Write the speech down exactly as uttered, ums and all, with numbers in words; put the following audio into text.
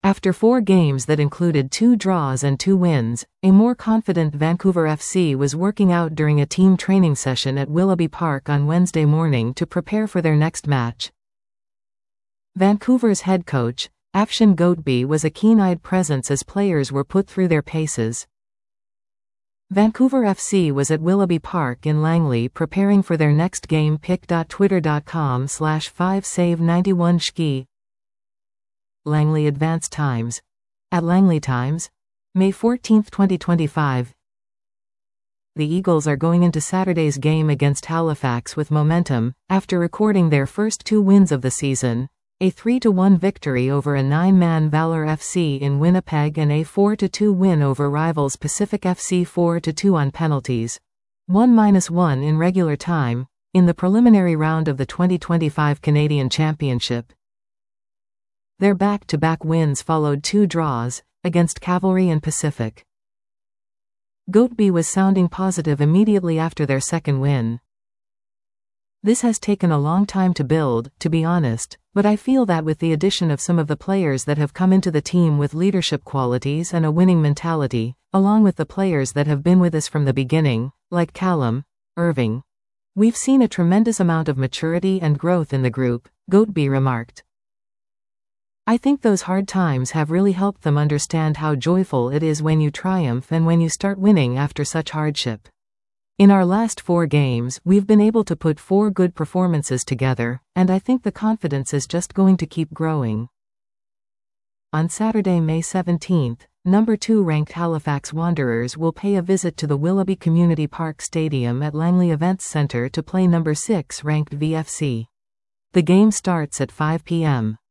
After four games that included two draws and two wins, a more confident Vancouver F C was working out during a team training session at Willoughby Park on Wednesday morning to prepare for their next match. Vancouver's head coach, Afshan Goatby, was a keen-eyed presence as players were put through their paces. Vancouver F C was at Willoughby Park in Langley preparing for their next game. pic dot twitter dot com slash five save ninety-one ski. Langley Advance Times. At Langley Times, May fourteenth twenty twenty-five. The Eagles are going into Saturday's game against Halifax with momentum, after recording their first two wins of the season, a three to one victory over a nine-man Valor F C in Winnipeg and a four to two win over rivals Pacific F C four to two on penalties, one to one in regular time, in the preliminary round of the twenty twenty-five Canadian Championship. Their back-to-back wins followed two draws, against Cavalry and Pacific. Goatby was sounding positive immediately after their second win. This has taken a long time to build, to be honest, but I feel that with the addition of some of the players that have come into the team with leadership qualities and a winning mentality, along with the players that have been with us from the beginning, like Callum, Irving, we've seen a tremendous amount of maturity and growth in the group, Goatby remarked. I think those hard times have really helped them understand how joyful it is when you triumph and when you start winning after such hardship. In our last four games, we've been able to put four good performances together, and I think the confidence is just going to keep growing. On Saturday, May seventeenth, number two ranked Halifax Wanderers will pay a visit to the Willoughby Community Park Stadium at Langley Events Centre to play number six ranked V F C. The game starts at five p m